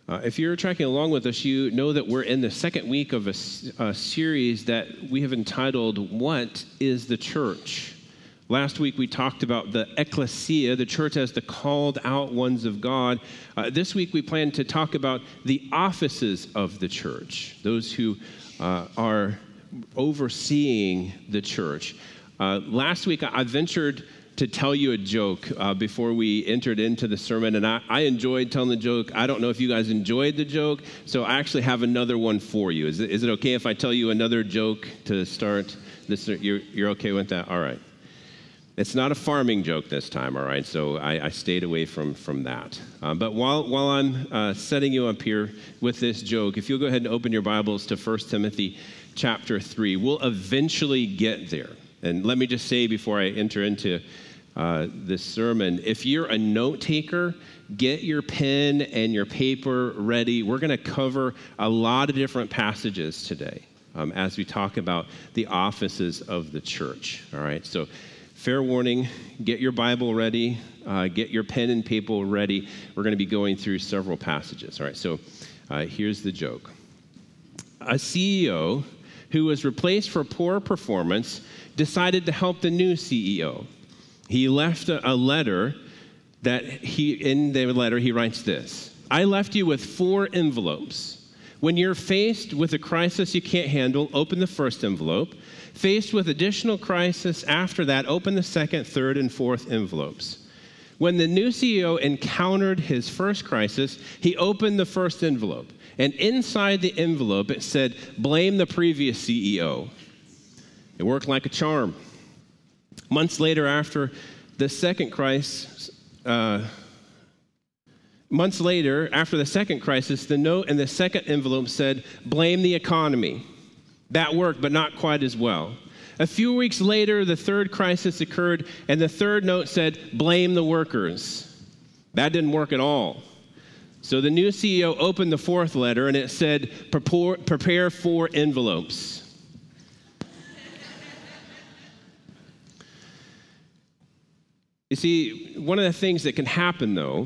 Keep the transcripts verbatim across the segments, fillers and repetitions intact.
Uh, if you're tracking along with us, you know that we're in the second week of a, a series that we have entitled, What is the Church? Last week we talked about the ecclesia, the church as the called out ones of God. Uh, this week we plan to talk about the offices of the church, those who uh, are overseeing the church. Uh, last week I ventured to tell you a joke uh, before we entered into the sermon, and I, I enjoyed telling the joke. I don't know if you guys enjoyed the joke, so I actually have another one for you. Is it, is it okay if I tell you another joke to start this? You're, you're okay with that? All right. It's not a farming joke this time, all right? So I, I stayed away from, from that. Um, but while, while I'm uh, setting you up here with this joke, if you'll go ahead and open your Bibles to First Timothy chapter three, we'll eventually get there. And let me just say before I enter into uh, this sermon, if you're a note taker, get your pen and your paper ready. We're going to cover a lot of different passages today um, as we talk about the offices of the church, all right? So fair warning, get your Bible ready, uh, get your pen and paper ready. We're going to be going through several passages, all right? So uh, here's the joke. A C E O who was replaced for poor performance decided to help the new C E O. He left a, a letter that he, in the letter, he writes this: I left you with four envelopes. When you're faced with a crisis you can't handle, open the first envelope. Faced with additional crisis after that, open the second, third, and fourth envelopes. When the new C E O encountered his first crisis, he opened the first envelope. And inside the envelope, it said, blame the previous C E O. It worked like a charm. Months later, after the second crisis, uh, months later, after the second crisis, the note in the second envelope said, blame the economy. That worked, but not quite as well. A few weeks later, the third crisis occurred, and the third note said, blame the workers. That didn't work at all. So the new C E O opened the fourth letter, and it said, prepare, prepare four envelopes. You see, one of the things that can happen, though,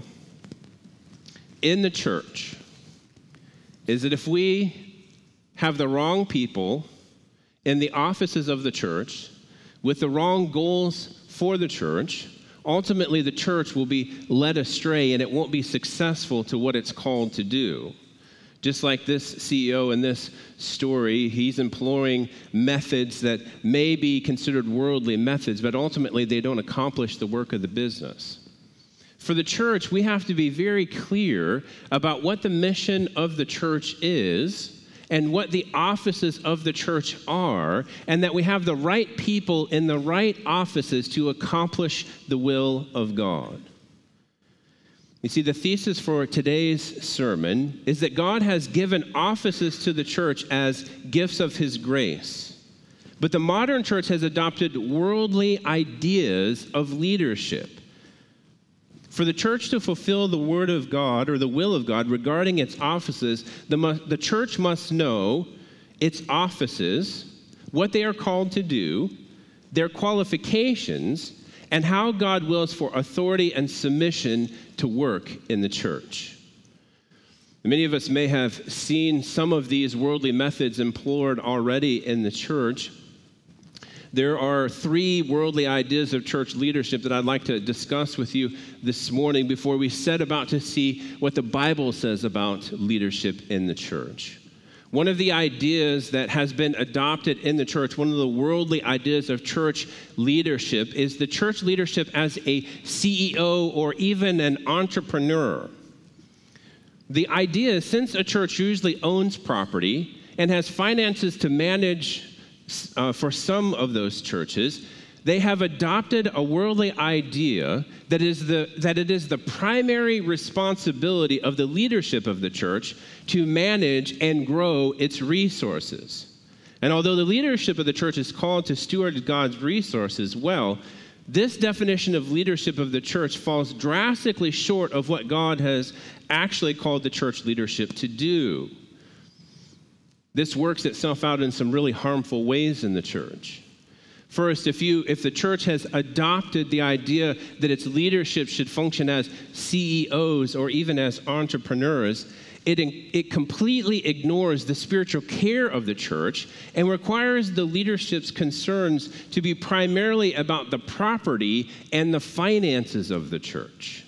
in the church is that if we have the wrong people in the offices of the church with the wrong goals for the church, ultimately the church will be led astray and it won't be successful to what it's called to do. Just like this C E O in this story, he's employing methods that may be considered worldly methods, but ultimately they don't accomplish the work of the business. For the church, we have to be very clear about what the mission of the church is and what the offices of the church are, and that we have the right people in the right offices to accomplish the will of God. You see, the thesis for today's sermon is that God has given offices to the church as gifts of his grace. But the modern church has adopted worldly ideas of leadership. For the church to fulfill the word of God or the will of God regarding its offices, the, mu- the church must know its offices, what they are called to do, their qualifications, and how God wills for authority and submission to work in the church. Many of us may have seen some of these worldly methods employed already in the church. There are three worldly ideas of church leadership that I'd like to discuss with you this morning before we set about to see what the Bible says about leadership in the church. One of the ideas that has been adopted in the church, one of the worldly ideas of church leadership, is the church leadership as a C E O or even an entrepreneur. The idea is, since a church usually owns property and has finances to manage uh, for some of those churches, they have adopted a worldly idea that is the that it is the primary responsibility of the leadership of the church to manage and grow its resources. And although the leadership of the church is called to steward God's resources well, this definition of leadership of the church falls drastically short of what God has actually called the church leadership to do. This works itself out in some really harmful ways in the church. First, if you if the church has adopted the idea that its leadership should function as C E Os or even as entrepreneurs, it, it completely ignores the spiritual care of the church and requires the leadership's concerns to be primarily about the property and the finances of the church.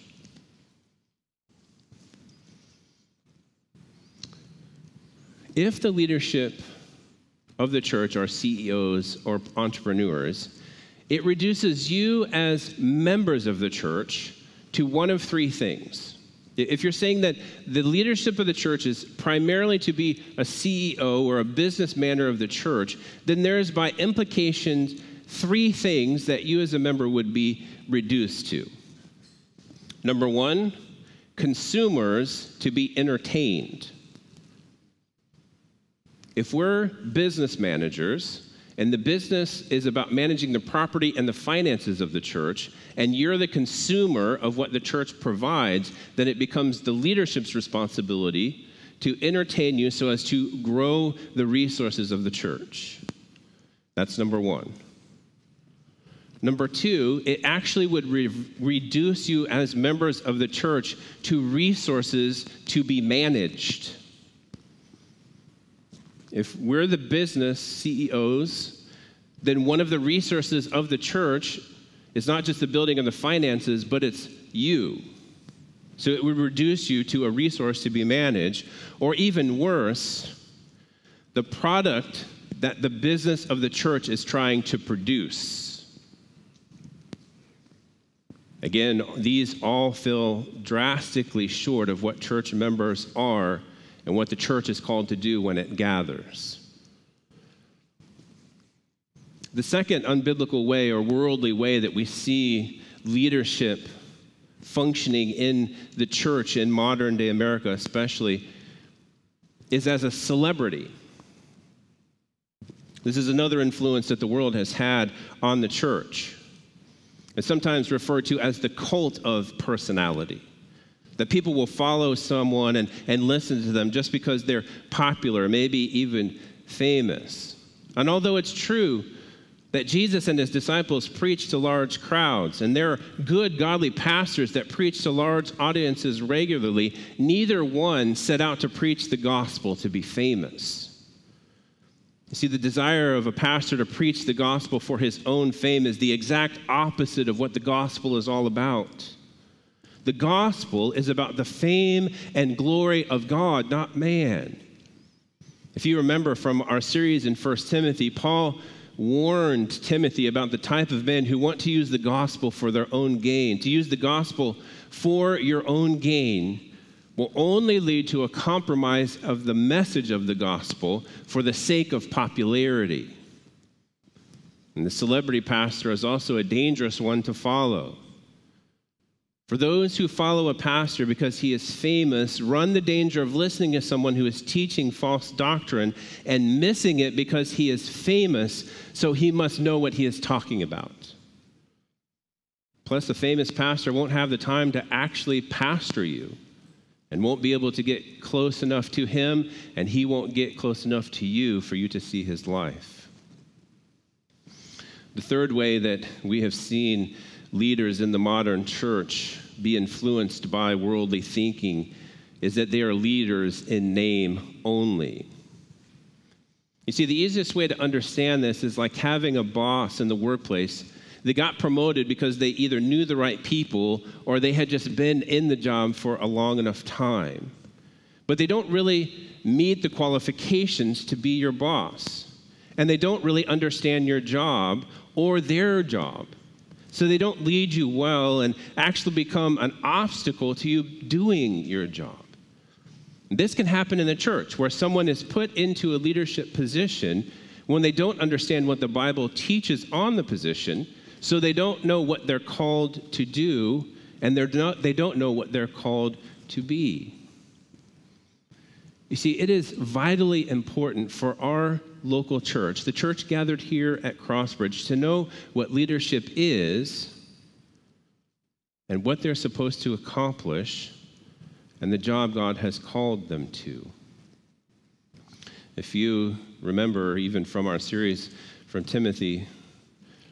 If the leadership of the church are C E Os or entrepreneurs, it reduces you as members of the church to one of three things. If you're saying that the leadership of the church is primarily to be a C E O or a businessman of the church, then there's by implication three things that you as a member would be reduced to. Number one, consumers to be entertained. If we're business managers and the business is about managing the property and the finances of the church, and you're the consumer of what the church provides, then it becomes the leadership's responsibility to entertain you so as to grow the resources of the church. That's number one. Number two, it actually would re- reduce you as members of the church to resources to be managed. If we're the business C E Os, then one of the resources of the church is not just the building and the finances, but it's you. So it would reduce you to a resource to be managed, or even worse, the product that the business of the church is trying to produce. Again, these all fell drastically short of what church members are and what the church is called to do when it gathers. The second unbiblical way or worldly way that we see leadership functioning in the church in modern day America especially is as a celebrity. This is another influence that the world has had on the church. It's sometimes referred to as the cult of personality. That people will follow someone and, and listen to them just because they're popular, maybe even famous. And although it's true that Jesus and his disciples preached to large crowds, and there are good, godly pastors that preach to large audiences regularly, neither one set out to preach the gospel to be famous. You see, the desire of a pastor to preach the gospel for his own fame is the exact opposite of what the gospel is all about. The gospel is about the fame and glory of God, not man. If you remember from our series in First Timothy, Paul warned Timothy about the type of men who want to use the gospel for their own gain. To use the gospel for your own gain will only lead to a compromise of the message of the gospel for the sake of popularity. And the celebrity pastor is also a dangerous one to follow. For those who follow a pastor because he is famous run the danger of listening to someone who is teaching false doctrine and missing it because he is famous, so he must know what he is talking about. Plus, the famous pastor won't have the time to actually pastor you and won't be able to get close enough to him, and he won't get close enough to you for you to see his life. The third way that we have seen leaders in the modern church be influenced by worldly thinking is that they are leaders in name only. You see, the easiest way to understand this is like having a boss in the workplace. They got promoted because they either knew the right people or they had just been in the job for a long enough time. But they don't really meet the qualifications to be your boss. And they don't really understand your job or their job. So they don't lead you well and actually become an obstacle to you doing your job. This can happen in the church where someone is put into a leadership position when they don't understand what the Bible teaches on the position, so they don't know what they're called to do, and they're not, they don't know what they're called to be. You see, it is vitally important for our local church, the church gathered here at Crossbridge, to know what leadership is and what they're supposed to accomplish and the job God has called them to. If you remember, even from our series from Timothy,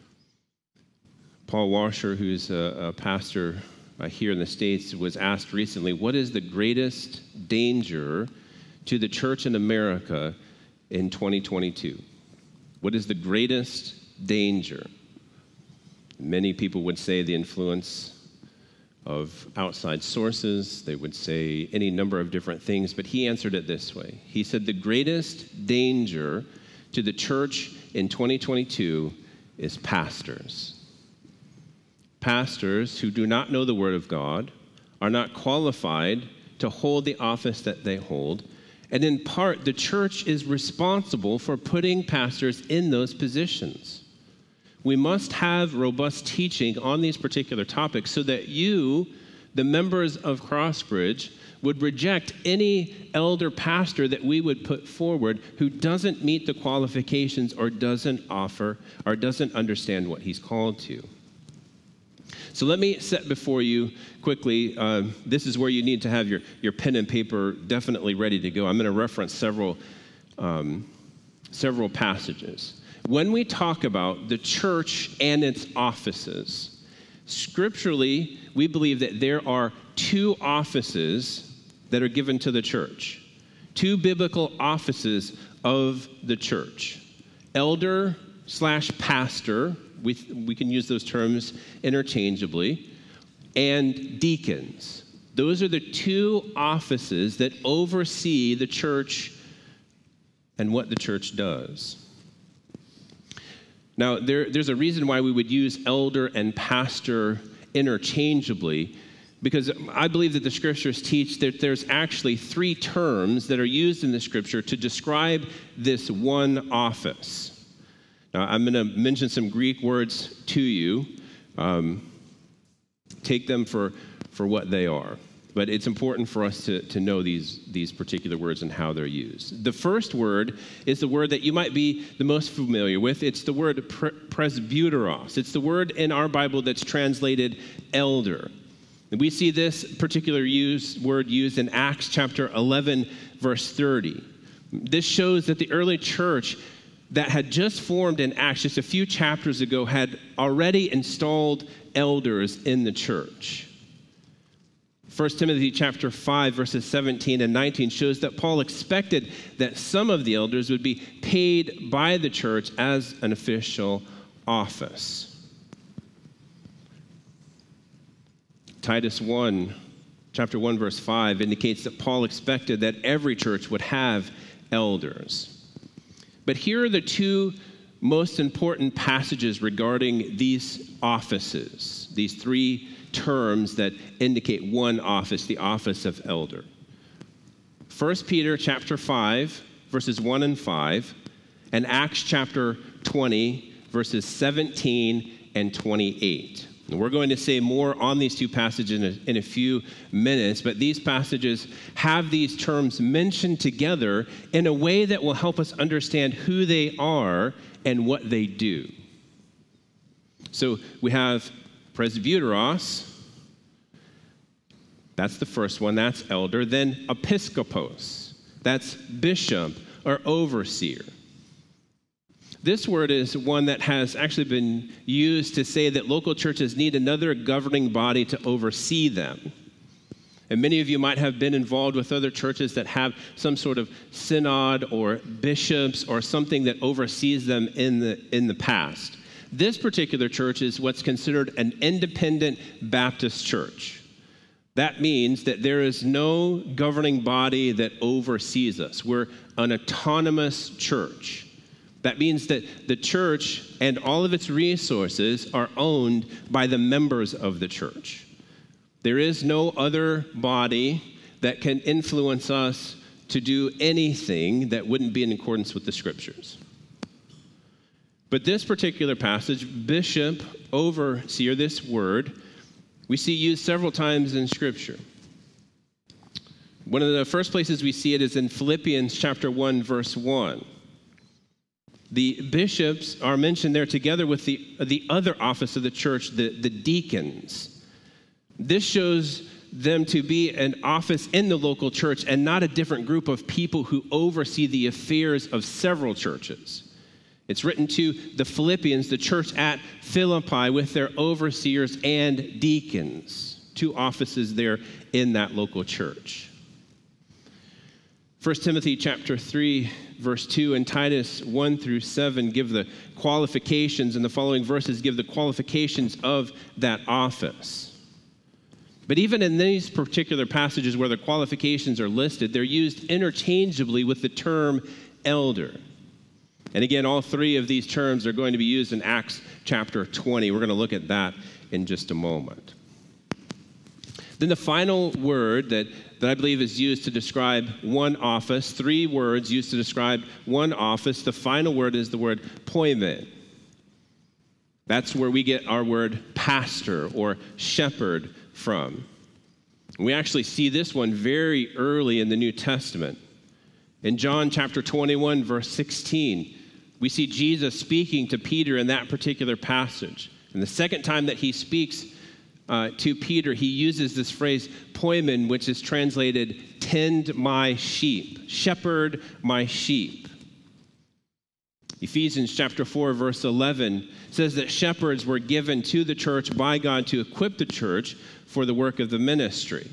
Paul Washer, who's a, a pastor uh, here in the States, was asked recently, what is the greatest danger to the church in America in twenty twenty-two? What is the greatest danger? Many people would say the influence of outside sources. They would say any number of different things, but he answered it this way. He said the greatest danger to the church in twenty twenty-two is pastors. Pastors who do not know the Word of God, are not qualified to hold the office that they hold, and in part, the church is responsible for putting pastors in those positions. We must have robust teaching on these particular topics so that you, the members of Crossbridge, would reject any elder pastor that we would put forward who doesn't meet the qualifications or doesn't offer or doesn't understand what he's called to. So let me set before you quickly, uh, this is where you need to have your, your pen and paper definitely ready to go. I'm going to reference several, um, several passages. When we talk about the church and its offices, scripturally, we believe that there are two offices that are given to the church, two biblical offices of the church. Elder slash pastor, we, we can use those terms interchangeably, and deacons. Those are the two offices that oversee the church and what the church does. Now, there, there's a reason why we would use elder and pastor interchangeably, because I believe that the scriptures teach that there's actually three terms that are used in the scripture to describe this one office. Now, I'm going to mention some Greek words to you. Um, take them for, for what they are. But it's important for us to, to know these, these particular words and how they're used. The first word is the word that you might be the most familiar with. It's the word pre- presbyteros. It's the word in our Bible that's translated elder. And we see this particular use, word used in Acts chapter eleven, verse thirty. This shows that the early church that had just formed in Acts just a few chapters ago had already installed elders in the church. First Timothy chapter five, verses seventeen and nineteen shows that Paul expected that some of the elders would be paid by the church as an official office. Titus one, chapter one, verse five indicates that Paul expected that every church would have elders. But here are the two most important passages regarding these offices, these three terms that indicate one office, the office of elder. First Peter chapter five, verses one and five, and Acts chapter twenty, verses seventeen and twenty-eight. And we're going to say more on these two passages in a, in a few minutes, but these passages have these terms mentioned together in a way that will help us understand who they are and what they do. So we have presbyteros, that's the first one, that's elder. Then episkopos, that's bishop or overseer. This word is one that has actually been used to say that local churches need another governing body to oversee them. And many of you might have been involved with other churches that have some sort of synod or bishops or something that oversees them in the, in the past. This particular church is what's considered an independent Baptist church. That means that there is no governing body that oversees us. We're an autonomous church. That means that the church and all of its resources are owned by the members of the church. There is no other body that can influence us to do anything that wouldn't be in accordance with the scriptures. But this particular passage, bishop, overseer, this word, we see used several times in Scripture. One of the first places we see it is in Philippians chapter one, verse one. The bishops are mentioned there together with the, the other office of the church, the, the deacons. This shows them to be an office in the local church and not a different group of people who oversee the affairs of several churches. It's written to the Philippians, the church at Philippi, with their overseers and deacons, two offices there in that local church. First Timothy chapter three, verse two, and Titus one through seven give the qualifications, and the following verses give the qualifications of that office. But even in these particular passages where the qualifications are listed, they're used interchangeably with the term elder. And again, all three of these terms are going to be used in Acts chapter twenty. We're going to look at that in just a moment. Then the final word that, that I believe is used to describe one office, three words used to describe one office. The final word is the word poimen. That's where we get our word pastor or shepherd from. We actually see this one very early in the New Testament. In John chapter twenty-one, verse sixteen, we see Jesus speaking to Peter in that particular passage. And the second time that he speaks uh, to Peter, he uses this phrase, poimen, which is translated, tend my sheep, shepherd my sheep. Ephesians chapter four, verse eleven says that shepherds were given to the church by God to equip the church for the work of the ministry.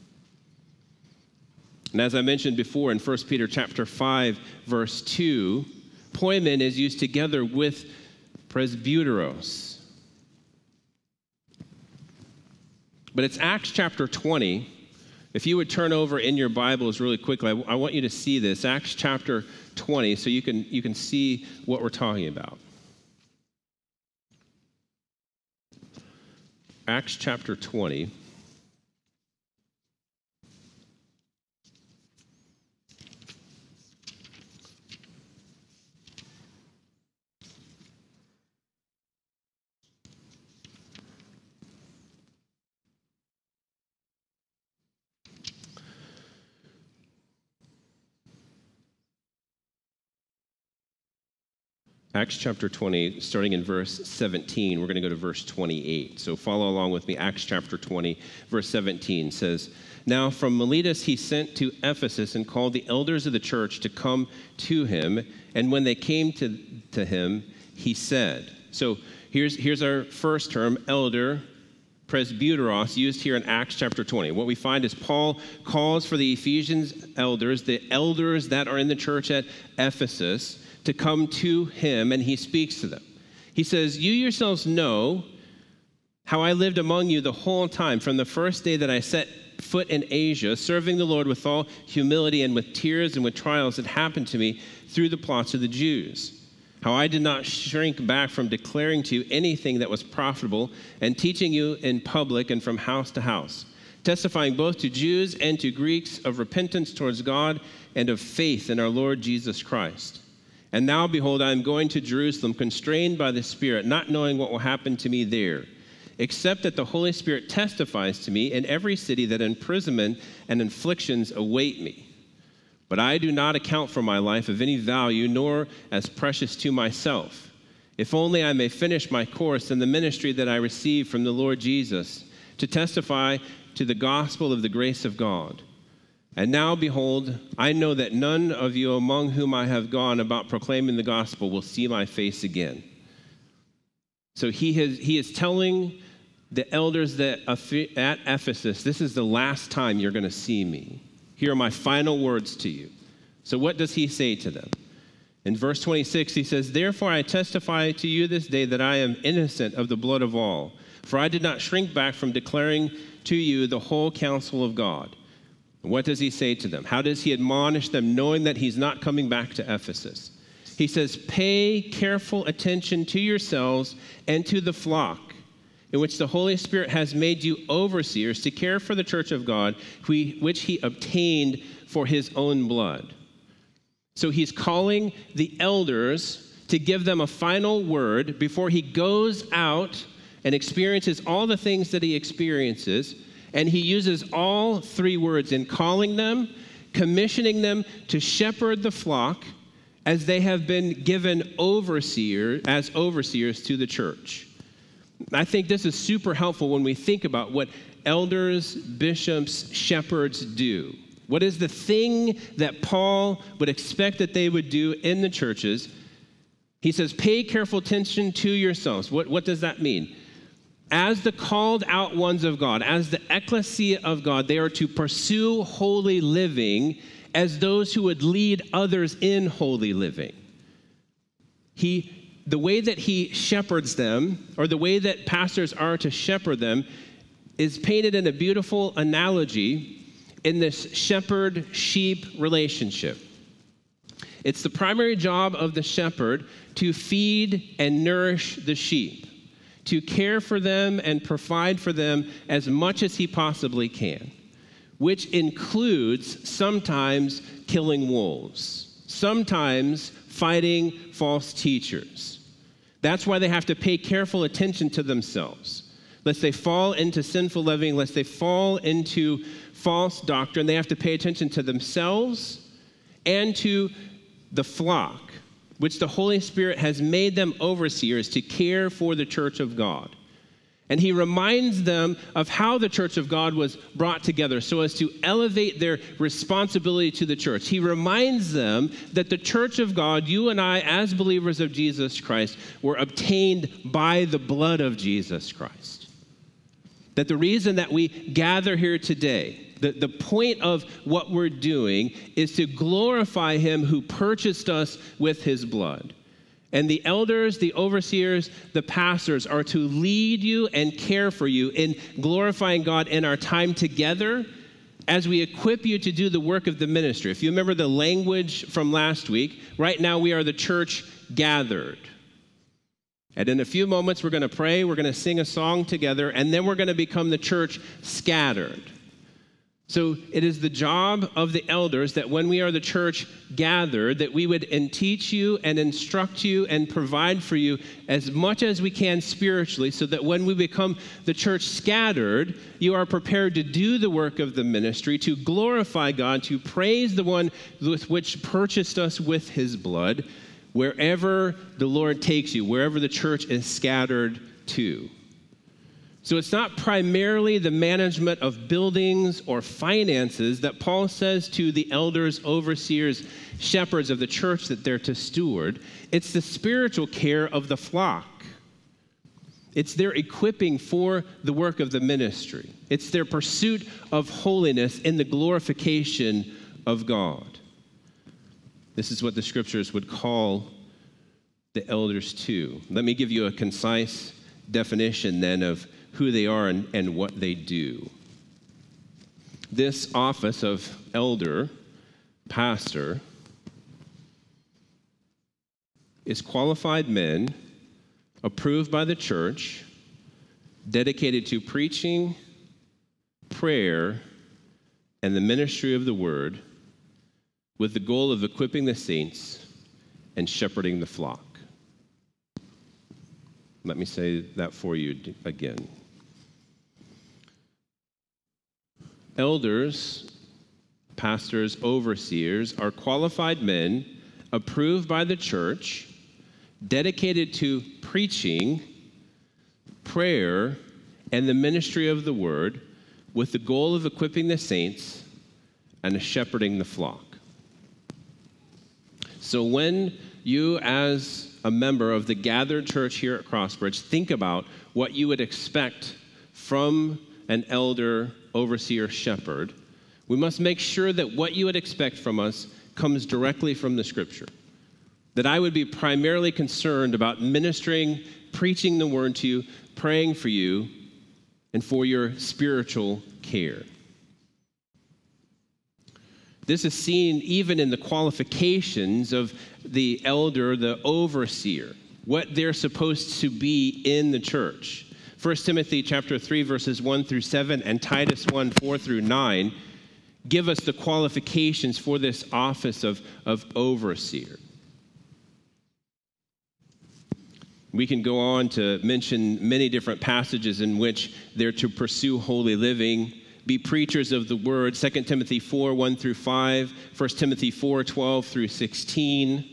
And as I mentioned before in First Peter chapter five, verse two, poimen is used together with presbyteros. But it's Acts chapter twenty. If you would turn over in your Bibles really quickly, I, I want you to see this, Acts chapter twenty, so you can, you can see what we're talking about. Acts chapter twenty. Acts chapter twenty, starting in verse seventeen, we're going to go to verse twenty-eight. So follow along with me. Acts chapter twenty, verse seventeen says, "Now from Miletus he sent to Ephesus and called the elders of the church to come to him. And when they came to, to him, he said," so here's, here's our first term, elder, presbyteros, used here in Acts chapter twenty. What we find is Paul calls for the Ephesians elders, the elders that are in the church at Ephesus, to come to him, and he speaks to them. He says, "You yourselves know how I lived among you the whole time, from the first day that I set foot in Asia, serving the Lord with all humility and with tears and with trials that happened to me through the plots of the Jews. How I did not shrink back from declaring to you anything that was profitable and teaching you in public and from house to house, testifying both to Jews and to Greeks of repentance towards God and of faith in our Lord Jesus Christ. And now, behold, I am going to Jerusalem, constrained by the Spirit, not knowing what will happen to me there, except that the Holy Spirit testifies to me in every city that imprisonment and afflictions await me. But I do not account for my life of any value, nor as precious to myself, if only I may finish my course in the ministry that I received from the Lord Jesus, to testify to the gospel of the grace of God. And now, behold, I know that none of you among whom I have gone about proclaiming the gospel will see my face again." So he has, he is telling the elders that at Ephesus, this is the last time you're going to see me. Here are my final words to you. So what does he say to them? In verse twenty-six, he says, "Therefore I testify to you this day that I am innocent of the blood of all, for I did not shrink back from declaring to you the whole counsel of God." What does he say to them? How does he admonish them, knowing that he's not coming back to Ephesus? He says, "Pay careful attention to yourselves and to the flock, in which the Holy Spirit has made you overseers to care for the church of God, which he obtained for his own blood." So he's calling the elders to give them a final word before he goes out and experiences all the things that he experiences. And he uses all three words in calling them, commissioning them to shepherd the flock as they have been given overseer, as overseers to the church. I think this is super helpful when we think about what elders, bishops, shepherds do. What is the thing that Paul would expect that they would do in the churches? He says, pay careful attention to yourselves. What, what does that mean? As the called out ones of God, as the ecclesia of God, they are to pursue holy living as those who would lead others in holy living. He, the way that he shepherds them, or the way that pastors are to shepherd them, is painted in a beautiful analogy in this shepherd-sheep relationship. It's the primary job of the shepherd to feed and nourish the sheep, to care for them and provide for them as much as he possibly can, which includes sometimes killing wolves, sometimes fighting false teachers. That's why they have to pay careful attention to themselves. Lest they fall into sinful living, lest they fall into false doctrine, they have to pay attention to themselves and to the flock, which the Holy Spirit has made them overseers to care for the church of God. And he reminds them of how the church of God was brought together so as to elevate their responsibility to the church. He reminds them that the church of God, you and I, as believers of Jesus Christ, were obtained by the blood of Jesus Christ. That the reason that we gather here today, the, the point of what we're doing is to glorify him who purchased us with his blood. And the elders, the overseers, the pastors are to lead you and care for you in glorifying God in our time together as we equip you to do the work of the ministry. If you remember the language from last week, right now we are the church gathered. And in a few moments, we're going to pray, we're going to sing a song together, and then we're going to become the church scattered. So it is the job of the elders that when we are the church gathered, that we would teach you and instruct you and provide for you as much as we can spiritually, so that when we become the church scattered, you are prepared to do the work of the ministry, to glorify God, to praise the one with which purchased us with his blood, wherever the Lord takes you, wherever the church is scattered to. So it's not primarily the management of buildings or finances that Paul says to the elders, overseers, shepherds of the church that they're to steward. It's the spiritual care of the flock. It's their equipping for the work of the ministry. It's their pursuit of holiness in the glorification of God. This is what the scriptures would call the elders to. Let me give you a concise definition then of who they are and, and what they do. This office of elder, pastor, is qualified men approved by the church, dedicated to preaching, prayer, and the ministry of the word, with the goal of equipping the saints and shepherding the flock. Let me say that for you again. Elders, pastors, overseers are qualified men approved by the church, dedicated to preaching, prayer, and the ministry of the word, with the goal of equipping the saints and shepherding the flock. So when you, as a member of the gathered church here at Crossbridge, think about what you would expect from an elder, overseer, shepherd, we must make sure that what you would expect from us comes directly from the scripture. That I would be primarily concerned about ministering, preaching the word to you, praying for you, and for your spiritual care. This is seen even in the qualifications of the elder, the overseer, what they're supposed to be in the church. First Timothy chapter three, verses one through seven, and Titus one, four through nine give us the qualifications for this office of, of overseer. We can go on to mention many different passages in which they're to pursue holy living, be preachers of the word, Second Timothy four, one through five, First Timothy four, twelve through sixteen.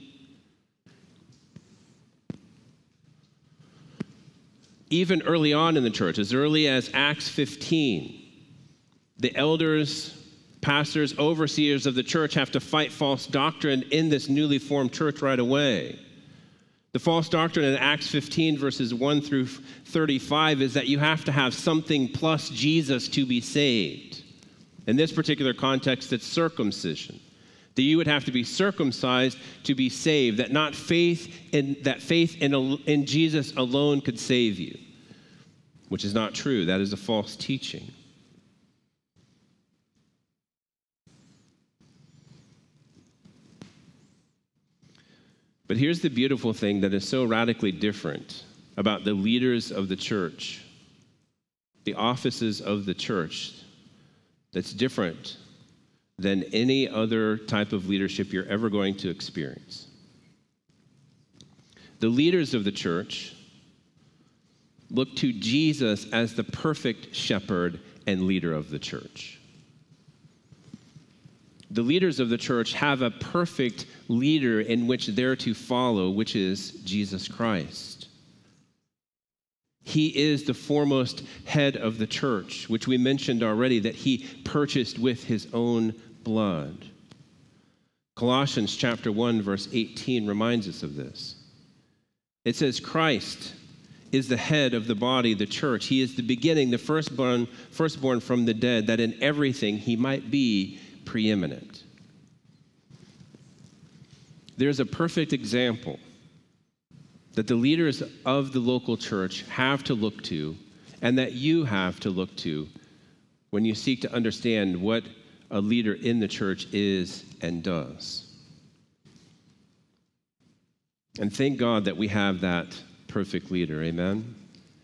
Even early on in the church, as early as Acts fifteen, the elders, pastors, overseers of the church have to fight false doctrine in this newly formed church right away. The false doctrine in Acts fifteen, verses one through thirty-five, is that you have to have something plus Jesus to be saved. In this particular context, it's circumcision. That you would have to be circumcised to be saved, that not faith in that faith in, in Jesus alone could save you, which is not true. That is a false teaching. But here's the beautiful thing that is so radically different about the leaders of the church, the offices of the church, that's different than any other type of leadership you're ever going to experience. The leaders of the church look to Jesus as the perfect shepherd and leader of the church. The leaders of the church have a perfect leader in which they're to follow, which is Jesus Christ. He is the foremost head of the church, which we mentioned already, that he purchased with his own blood. Colossians chapter one, verse eighteen reminds us of this. It says, Christ is the head of the body, the church. He is the beginning, the firstborn, firstborn from the dead, that in everything he might be preeminent. There's a perfect example that the leaders of the local church have to look to, and that you have to look to when you seek to understand what a leader in the church is and does. And thank God that we have that perfect leader, amen?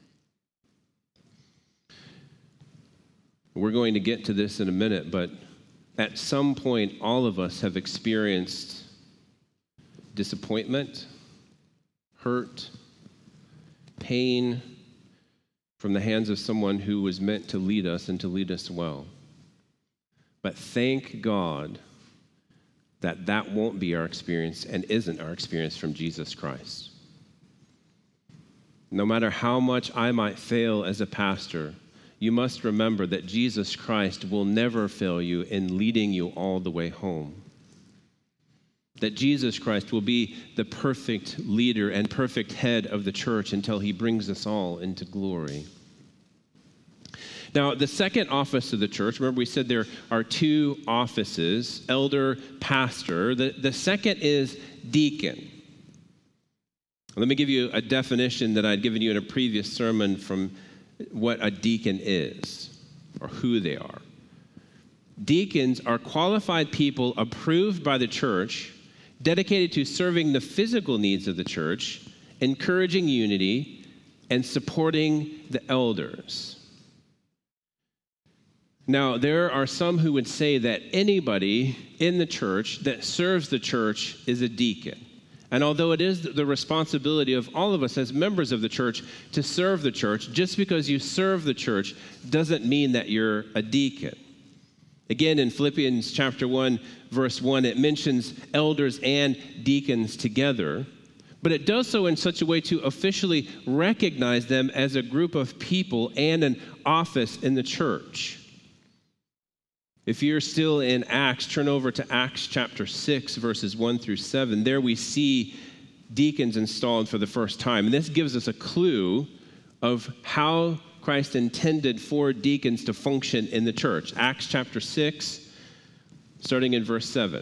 We're going to get to this in a minute, but at some point, all of us have experienced disappointment, hurt, pain from the hands of someone who was meant to lead us and to lead us well. But thank God that that won't be our experience and isn't our experience from Jesus Christ. No matter how much I might fail as a pastor, you must remember that Jesus Christ will never fail you in leading you all the way home. That Jesus Christ will be the perfect leader and perfect head of the church until he brings us all into glory. Now, the second office of the church, remember we said there are two offices, elder, pastor. The, the second is deacon. Let me give you a definition that I'd given you in a previous sermon from what a deacon is, or who they are. Deacons are qualified people approved by the church, dedicated to serving the physical needs of the church, encouraging unity, and supporting the elders. Now, there are some who would say that anybody in the church that serves the church is a deacon. And although it is the responsibility of all of us as members of the church to serve the church, just because you serve the church doesn't mean that you're a deacon. Again, in Philippians chapter one, verse one, it mentions elders and deacons together, but it does so in such a way to officially recognize them as a group of people and an office in the church. If you're still in Acts, turn over to Acts chapter six, verses one through seven. There we see deacons installed for the first time. And this gives us a clue of how Christ intended for deacons to function in the church. Acts chapter six, starting in verse seven.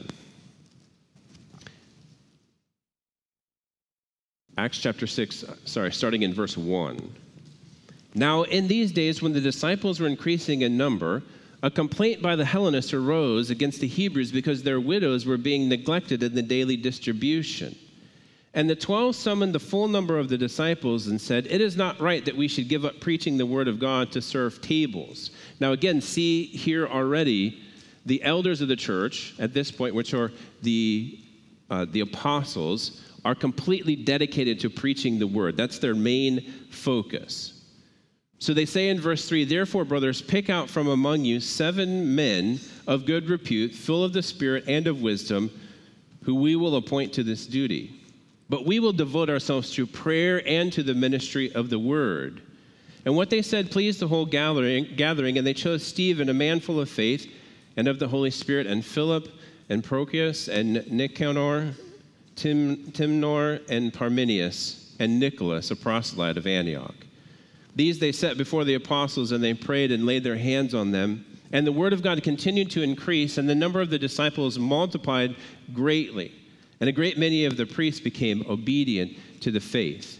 Acts chapter six, sorry, starting in verse one. Now, in these days when the disciples were increasing in number, a complaint by the Hellenists arose against the Hebrews because their widows were being neglected in the daily distribution. And the twelve summoned the full number of the disciples and said, "It is not right that we should give up preaching the word of God to serve tables." Now again, see here already, the elders of the church at this point, which are the, uh, the apostles, are completely dedicated to preaching the word. That's their main focus. So they say in verse three, "Therefore, brothers, pick out from among you seven men of good repute, full of the Spirit and of wisdom, who we will appoint to this duty. But we will devote ourselves to prayer and to the ministry of the word." And what they said pleased the whole gathering, gathering, and they chose Stephen, a man full of faith and of the Holy Spirit, and Philip, and Prochorus, and Nicanor, Tim, Timnor and Parmenius, and Nicholas, a proselyte of Antioch. These they set before the apostles, and they prayed and laid their hands on them. And the word of God continued to increase, and the number of the disciples multiplied greatly. And a great many of the priests became obedient to the faith.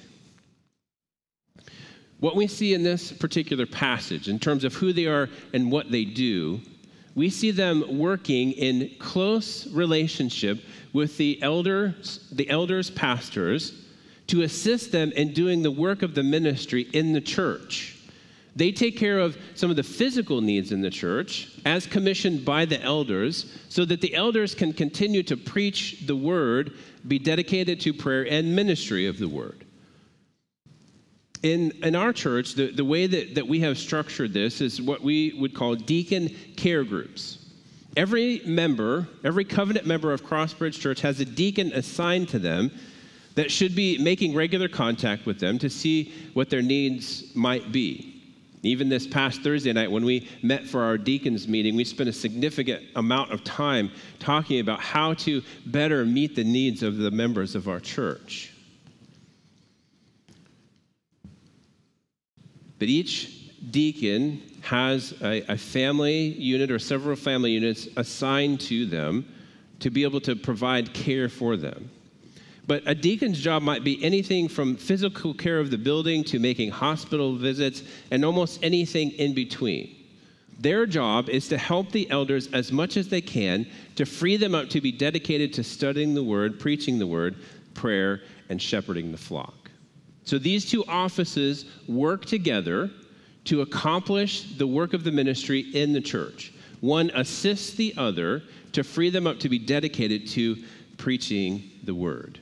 What we see in this particular passage, in terms of who they are and what they do, we see them working in close relationship with the elders, the elders, pastors, to assist them in doing the work of the ministry in the church. They take care of some of the physical needs in the church as commissioned by the elders so that the elders can continue to preach the word, be dedicated to prayer and ministry of the word. In, in our church, the, the way that, that we have structured this is what we would call deacon care groups. Every member, every covenant member of Crossbridge Church has a deacon assigned to them that should be making regular contact with them to see what their needs might be. Even this past Thursday night when we met for our deacons meeting, we spent a significant amount of time talking about how to better meet the needs of the members of our church. But each deacon has a, a family unit or several family units assigned to them to be able to provide care for them. But a deacon's job might be anything from physical care of the building to making hospital visits and almost anything in between. Their job is to help the elders as much as they can to free them up to be dedicated to studying the word, preaching the word, prayer, and shepherding the flock. So these two offices work together to accomplish the work of the ministry in the church. One assists the other to free them up to be dedicated to preaching the word.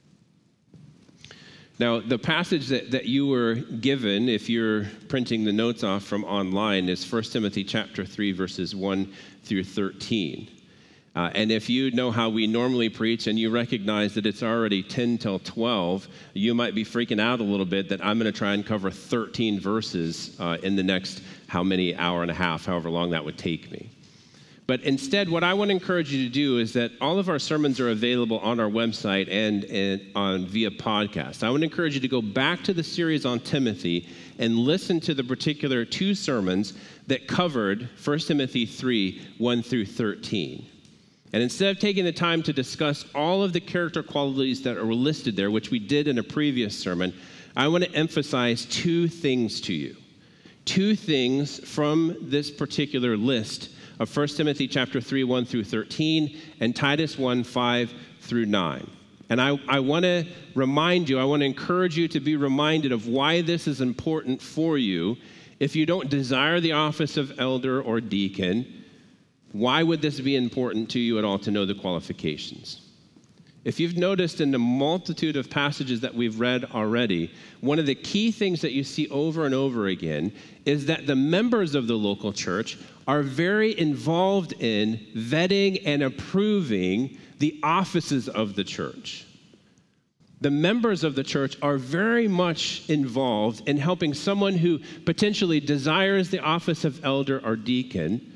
Now, the passage that, that you were given, if you're printing the notes off from online, is First Timothy chapter three, verses one through thirteen. Uh, and if you know how we normally preach and you recognize that it's already ten till twelve, you might be freaking out a little bit that I'm going to try and cover thirteen verses uh, in the next how many hour and a half, however long that would take me. But instead, what I want to encourage you to do is that all of our sermons are available on our website and, and on via podcast. I want to encourage you to go back to the series on Timothy and listen to the particular two sermons that covered First Timothy three, one through thirteen. And instead of taking the time to discuss all of the character qualities that are listed there, which we did in a previous sermon, I want to emphasize two things to you. Two things from this particular list of First Timothy chapter three, one through thirteen, and Titus one, five through nine. And I, I want to remind you, I want to encourage you to be reminded of why this is important for you. If you don't desire the office of elder or deacon, why would this be important to you at all to know the qualifications? If you've noticed in the multitude of passages that we've read already, one of the key things that you see over and over again is that the members of the local church are very involved in vetting and approving the offices of the church. The members of the church are very much involved in helping someone who potentially desires the office of elder or deacon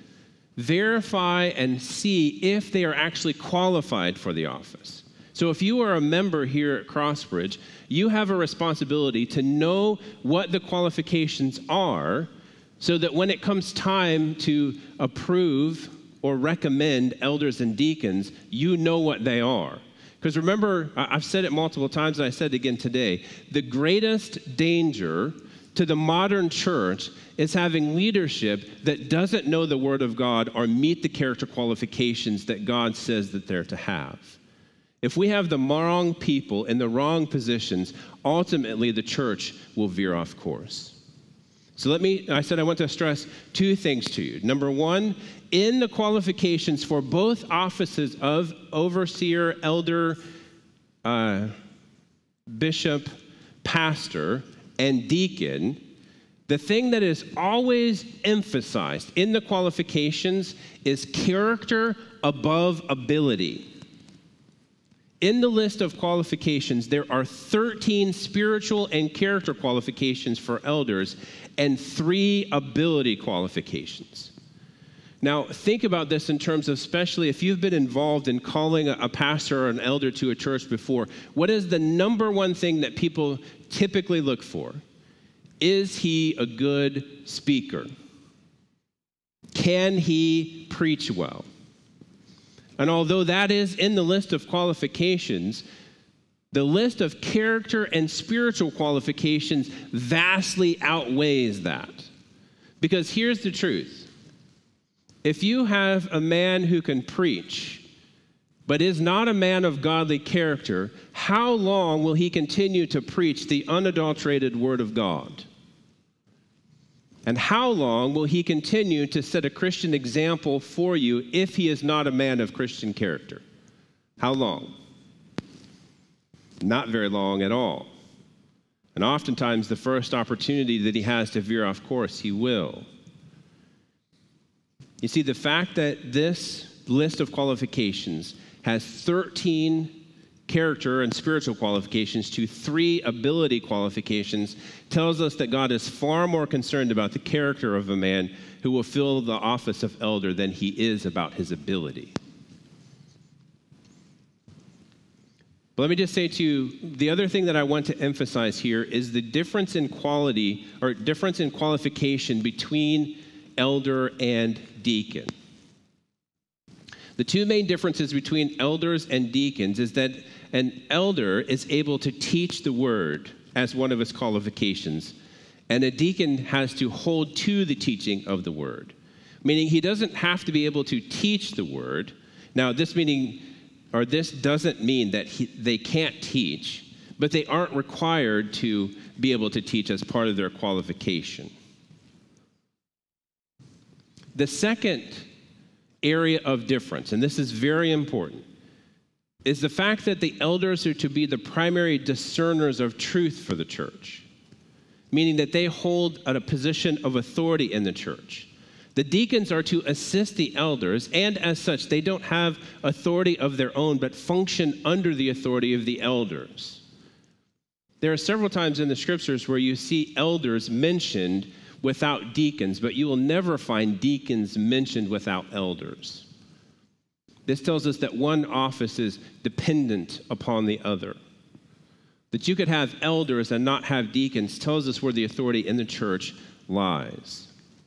verify and see if they are actually qualified for the office. So if you are a member here at Crossbridge, you have a responsibility to know what the qualifications are so that when it comes time to approve or recommend elders and deacons, you know what they are. Because remember, I've said it multiple times, and I said it again today, the greatest danger to the modern church is having leadership that doesn't know the Word of God or meet the character qualifications that God says that they're to have. If we have the wrong people in the wrong positions, ultimately the church will veer off course. So let me, I said I want to stress two things to you. Number one, in the qualifications for both offices of overseer, elder, uh, bishop, pastor, and deacon, the thing that is always emphasized in the qualifications is character above ability. In the list of qualifications, there are thirteen spiritual and character qualifications for elders and three ability qualifications. Now, think about this in terms of, especially if you've been involved in calling a, a pastor or an elder to a church before. What is the number one thing that people typically look for? Is he a good speaker? Can he preach well? And although that is in the list of qualifications, the list of character and spiritual qualifications vastly outweighs that. Because here's the truth. If you have a man who can preach, but is not a man of godly character, how long will he continue to preach the unadulterated word of God? And how long will he continue to set a Christian example for you if he is not a man of Christian character? How long? Not very long at all. And oftentimes, the first opportunity that he has to veer off course, he will. You see, the fact that this list of qualifications has thirteen character and spiritual qualifications to three ability qualifications tells us that God is far more concerned about the character of a man who will fill the office of elder than he is about his ability. But let me just say to you, the other thing that I want to emphasize here is the difference in quality or difference in qualification between elder and deacon. The two main differences between elders and deacons is that an elder is able to teach the word as one of his qualifications, and a deacon has to hold to the teaching of the word, meaning he doesn't have to be able to teach the word. Now, this meaning, or this doesn't mean that he, they can't teach, but they aren't required to be able to teach as part of their qualification. The second area of difference, and this is very important, is the fact that the elders are to be the primary discerners of truth for the church, meaning that they hold a position of authority in the church. The deacons are to assist the elders, and as such, they don't have authority of their own, but function under the authority of the elders. There are several times in the scriptures where you see elders mentioned without deacons, but you will never find deacons mentioned without elders. This tells us that one office is dependent upon the other. That you could have elders and not have deacons tells us where the authority in the church lies.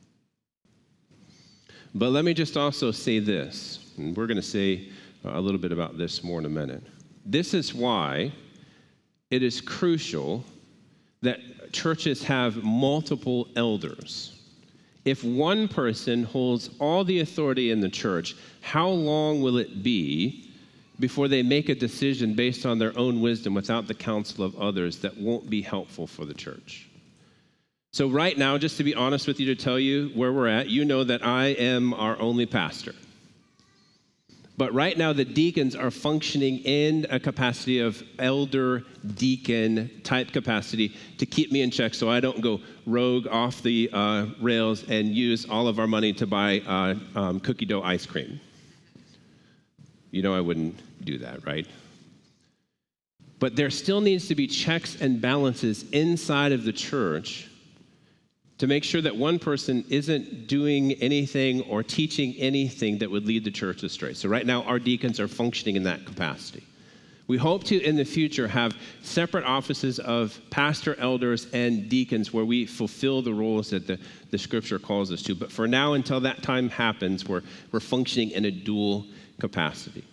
But let me just also say this, and we're going to say a little bit about this more in a minute. This is why it is crucial that churches have multiple elders. If one person holds all the authority in the church, how long will it be before they make a decision based on their own wisdom without the counsel of others that won't be helpful for the church? So right now, just to be honest with you, to tell you where we're at, you know that I am our only pastor. But right now, the deacons are functioning in a capacity of elder deacon type capacity to keep me in check so I don't go rogue off the uh, rails and use all of our money to buy uh, um, cookie dough ice cream. You know I wouldn't do that, right? But there still needs to be checks and balances inside of the church to make sure that one person isn't doing anything or teaching anything that would lead the church astray. So right now, our deacons are functioning in that capacity. We hope to, in the future, have separate offices of pastor, elders, and deacons where we fulfill the roles that the, the Scripture calls us to. But for now, until that time happens, we're, we're functioning in a dual capacity.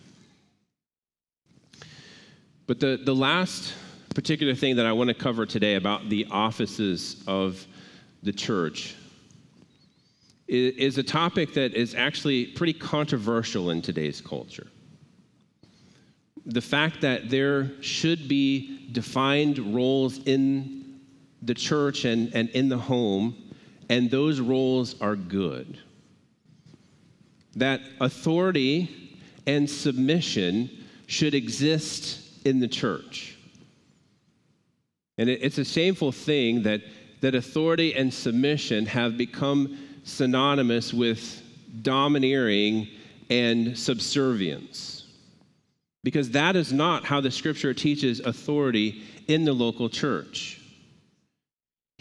But the, the last particular thing that I want to cover today about the offices of the church is, is a topic that is actually pretty controversial in today's culture. The fact that there should be defined roles in the church and, and in the home, and those roles are good. That authority and submission should exist in the church. And it, it's a shameful thing that, that authority and submission have become synonymous with domineering and subservience. Because that is not how the Scripture teaches authority in the local church.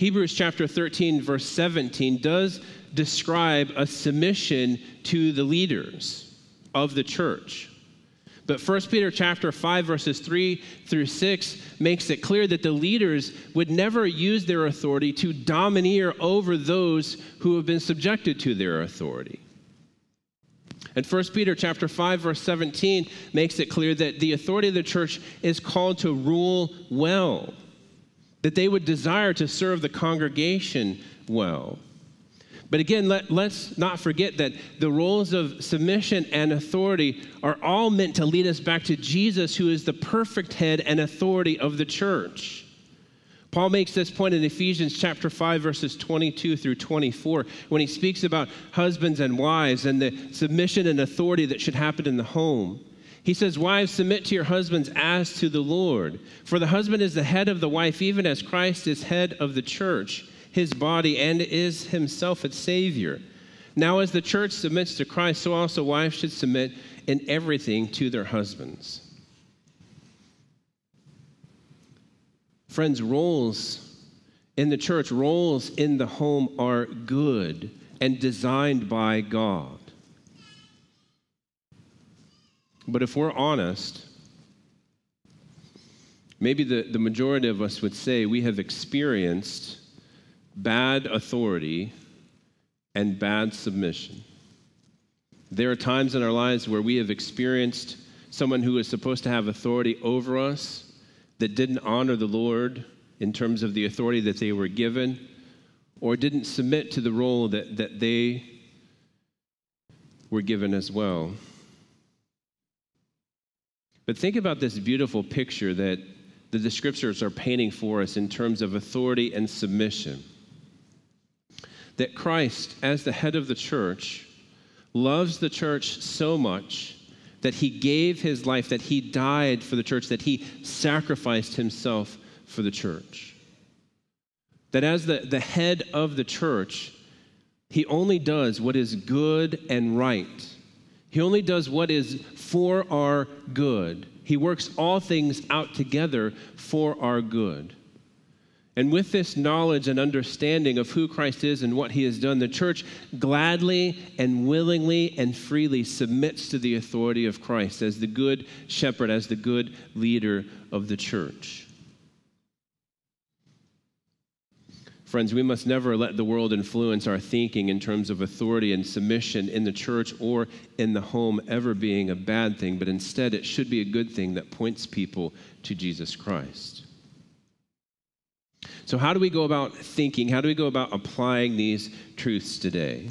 Hebrews chapter thirteen, verse seventeen does describe a submission to the leaders of the church. But First Peter chapter five, verses three through six makes it clear that the leaders would never use their authority to domineer over those who have been subjected to their authority. And First Peter chapter five, verse seventeen makes it clear that the authority of the church is called to rule well, that they would desire to serve the congregation well. But again, let, let's not forget that the roles of submission and authority are all meant to lead us back to Jesus, who is the perfect head and authority of the church. Paul makes this point in Ephesians chapter five, verses twenty-two through twenty-four, when he speaks about husbands and wives and the submission and authority that should happen in the home. He says, "Wives, submit to your husbands as to the Lord. For the husband is the head of the wife, even as Christ is head of the church, his body, and is himself its Savior. Now as the church submits to Christ, so also wives should submit in everything to their husbands." Friends, roles in the church, roles in the home are good and designed by God. But if we're honest, maybe the, the majority of us would say we have experienced bad authority and bad submission. There are times in our lives where we have experienced someone who is supposed to have authority over us that didn't honor the Lord in terms of the authority that they were given, or didn't submit to the role that, that they were given as well. But think about this beautiful picture that the, the scriptures are painting for us in terms of authority and submission. That Christ, as the head of the church, loves the church so much that he gave his life, that he died for the church, that he sacrificed himself for the church. That as the, the head of the church, he only does what is good and right. He only does what is for our good. He works all things out together for our good. And with this knowledge and understanding of who Christ is and what he has done, the church gladly and willingly and freely submits to the authority of Christ as the good shepherd, as the good leader of the church. Friends, we must never let the world influence our thinking in terms of authority and submission in the church or in the home ever being a bad thing, but instead it should be a good thing that points people to Jesus Christ. So how do we go about thinking? How do we go about applying these truths today?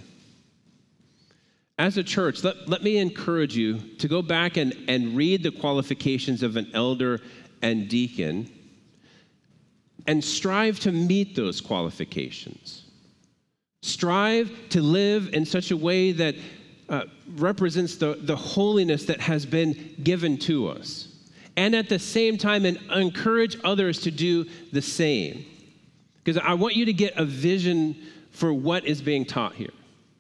As a church, let, let me encourage you to go back and, and read the qualifications of an elder and deacon and strive to meet those qualifications. Strive to live in such a way that uh, represents the, the holiness that has been given to us. And at the same time, and encourage others to do the same. Because I want you to get a vision for what is being taught here.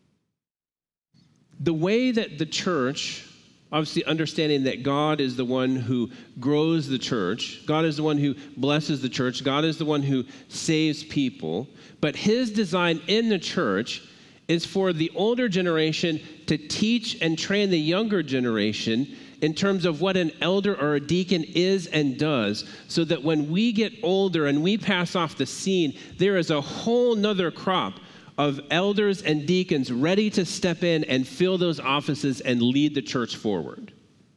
The way that the church, obviously understanding that God is the one who grows the church, God is the one who blesses the church, God is the one who saves people, but his design in the church is for the older generation to teach and train the younger generation in terms of what an elder or a deacon is and does, so that when we get older and we pass off the scene, there is a whole nother crop of elders and deacons ready to step in and fill those offices and lead the church forward.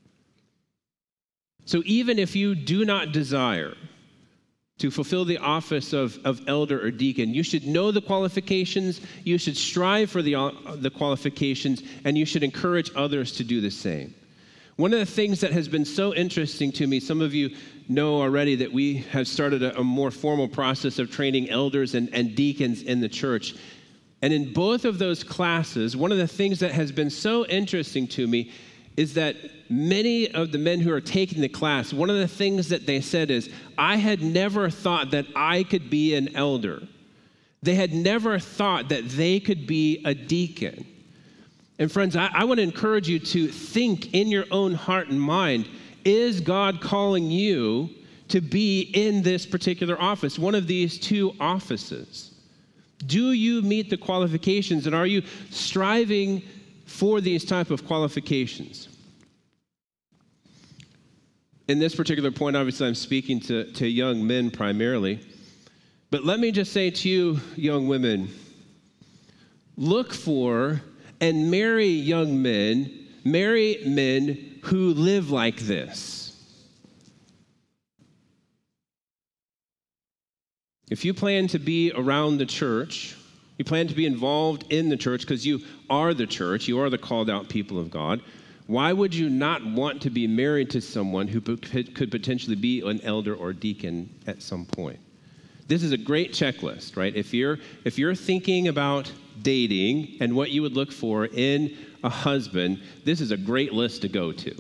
So even if you do not desire to fulfill the office of, of elder or deacon, you should know the qualifications, you should strive for the, uh, the qualifications, and you should encourage others to do the same. One of the things that has been so interesting to me, some of you know already that we have started a, a more formal process of training elders and, and deacons in the church. And in both of those classes, one of the things that has been so interesting to me is that many of the men who are taking the class, one of the things that they said is, I had never thought that I could be an elder. They had never thought that they could be a deacon. And friends, I, I want to encourage you to think in your own heart and mind, is God calling you to be in this particular office, one of these two offices? Do you meet the qualifications, and are you striving for these type of qualifications? In this particular point, obviously, I'm speaking to, to young men primarily. But let me just say to you, young women, look for and marry young men, marry men who live like this. If you plan to be around the church, you plan to be involved in the church because you are the church, you are the called out people of God, why would you not want to be married to someone who could potentially be an elder or deacon at some point? This is a great checklist, right? If you're if you're thinking about dating and what you would look for in a husband, this is a great list to go to.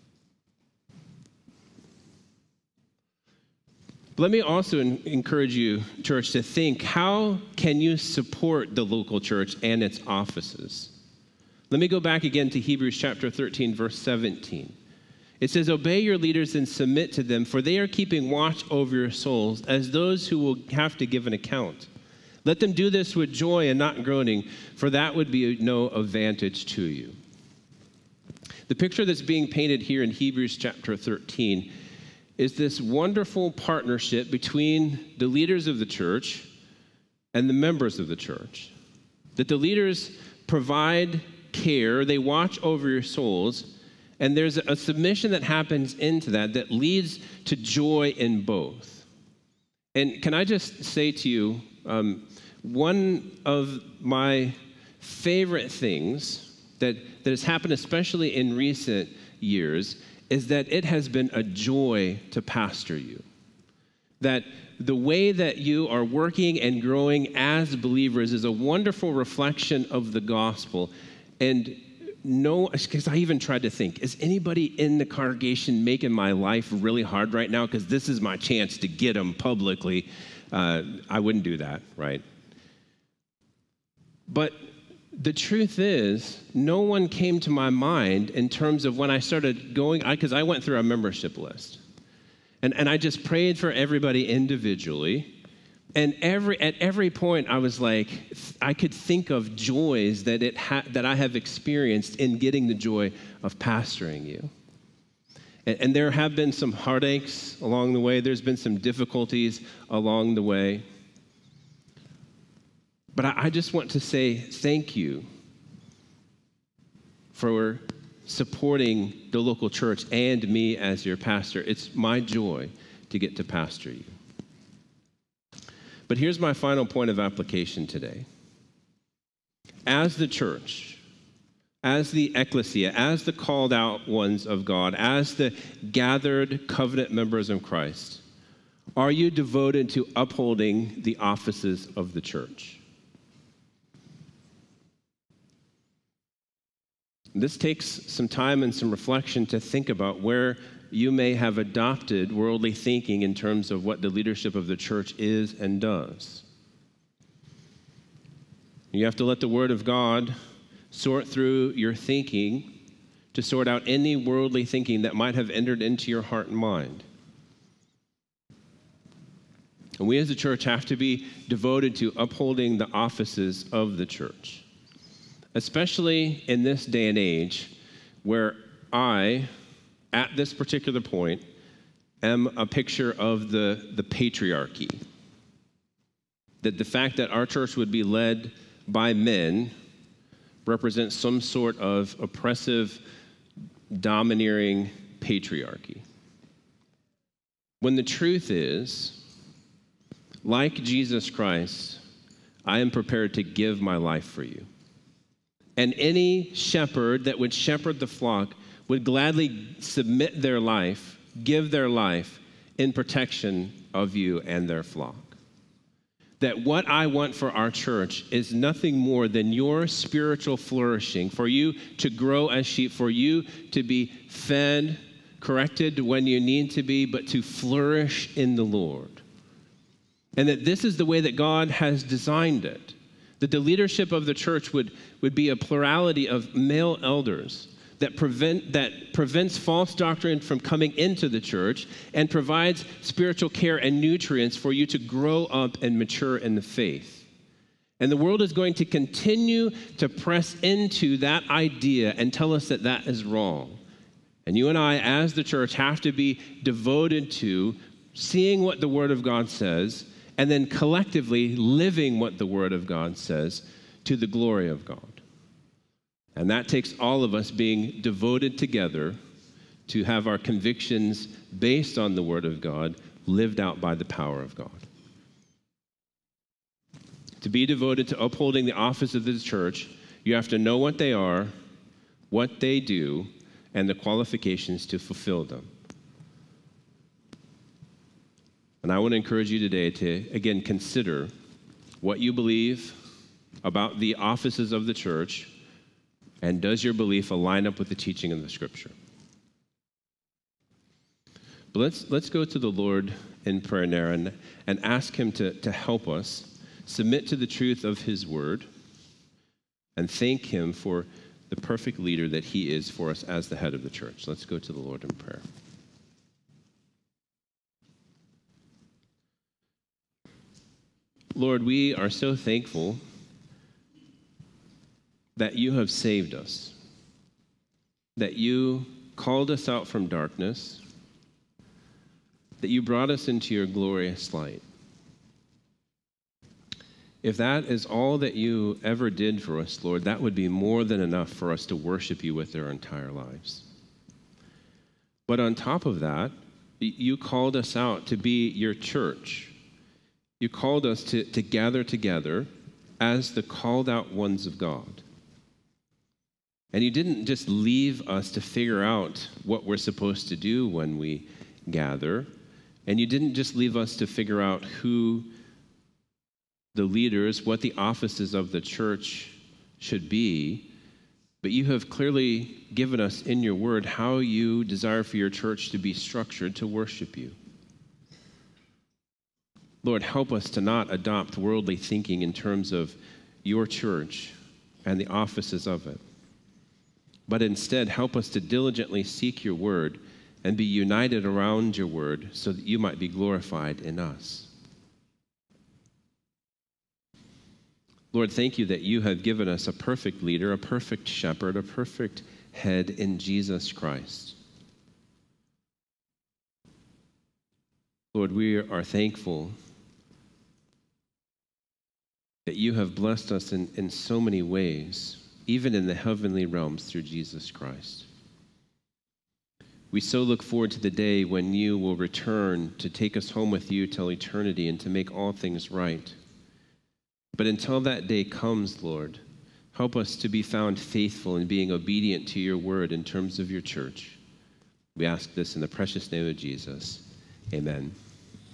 Let me also encourage you, church, to think, how can you support the local church and its offices? Let me go back again to Hebrews chapter thirteen, verse seventeen. It says, obey your leaders and submit to them, for they are keeping watch over your souls as those who will have to give an account. Let them do this with joy and not groaning, for that would be no advantage to you. The picture that's being painted here in Hebrews chapter thirteen is this wonderful partnership between the leaders of the church and the members of the church. That the leaders provide care, they watch over your souls, and there's a submission that happens into that that leads to joy in both. And can I just say to you, um, one of my favorite things that, that has happened, especially in recent years, is that it has been a joy to pastor you. That the way that you are working and growing as believers is a wonderful reflection of the gospel. And no, because I even tried to think, is anybody in the congregation making my life really hard right now? Because this is my chance to get them publicly. Uh, I wouldn't do that, right? But the truth is, no one came to my mind in terms of when I started going, because I, I went through a membership list. And, and I just prayed for everybody individually. And every at every point, I was like, I could think of joys that it ha- that I have experienced in getting the joy of pastoring you. And, and there have been some heartaches along the way. There's been some difficulties along the way. But I, I just want to say thank you for supporting the local church and me as your pastor. It's my joy to get to pastor you. But here's my final point of application today. As the church, as the ecclesia, as the called out ones of God, as the gathered covenant members of Christ, are you devoted to upholding the offices of the church? This takes some time and some reflection to think about where you may have adopted worldly thinking in terms of what the leadership of the church is and does. You have to let the Word of God sort through your thinking to sort out any worldly thinking that might have entered into your heart and mind. And we as a church have to be devoted to upholding the offices of the church, especially in this day and age where I, at this particular point, am a picture of the, the patriarchy. That the fact that our church would be led by men represents some sort of oppressive, domineering patriarchy. When the truth is, like Jesus Christ, I am prepared to give my life for you. And any shepherd that would shepherd the flock would gladly submit their life, give their life in protection of you and their flock. That what I want for our church is nothing more than your spiritual flourishing, for you to grow as sheep, for you to be fed, corrected when you need to be, but to flourish in the Lord. And that this is the way that God has designed it. That the leadership of the church would, would be a plurality of male elders, that prevent that prevents false doctrine from coming into the church and provides spiritual care and nutrients for you to grow up and mature in the faith. And the world is going to continue to press into that idea and tell us that that is wrong. And you and I, as the church, have to be devoted to seeing what the Word of God says and then collectively living what the Word of God says to the glory of God. And that takes all of us being devoted together to have our convictions based on the Word of God lived out by the power of God. To be devoted to upholding the office of the church, you have to know what they are, what they do, and the qualifications to fulfill them. And I want to encourage you today to, again, consider what you believe about the offices of the church, and does your belief align up with the teaching of the Scripture? But let's, let's go to the Lord in prayer now and, and ask him to, to help us submit to the truth of his word and thank him for the perfect leader that he is for us as the head of the church. Let's go to the Lord in prayer. Lord, we are so thankful that you have saved us, that you called us out from darkness, that you brought us into your glorious light. If that is all that you ever did for us, Lord, that would be more than enough for us to worship you with our entire lives. But on top of that, you called us out to be your church. You called us to, to gather together as the called out ones of God. And you didn't just leave us to figure out what we're supposed to do when we gather. And you didn't just leave us to figure out who the leaders, what the offices of the church should be, but you have clearly given us in your word how you desire for your church to be structured to worship you. Lord, help us to not adopt worldly thinking in terms of your church and the offices of it, but instead help us to diligently seek your word and be united around your word so that you might be glorified in us. Lord, thank you that you have given us a perfect leader, a perfect shepherd, a perfect head in Jesus Christ. Lord, we are thankful that you have blessed us in, in so many ways, even in the heavenly realms through Jesus Christ. We so look forward to the day when you will return to take us home with you till eternity and to make all things right. But until that day comes, Lord, help us to be found faithful in being obedient to your word in terms of your church. We ask this in the precious name of Jesus. Amen.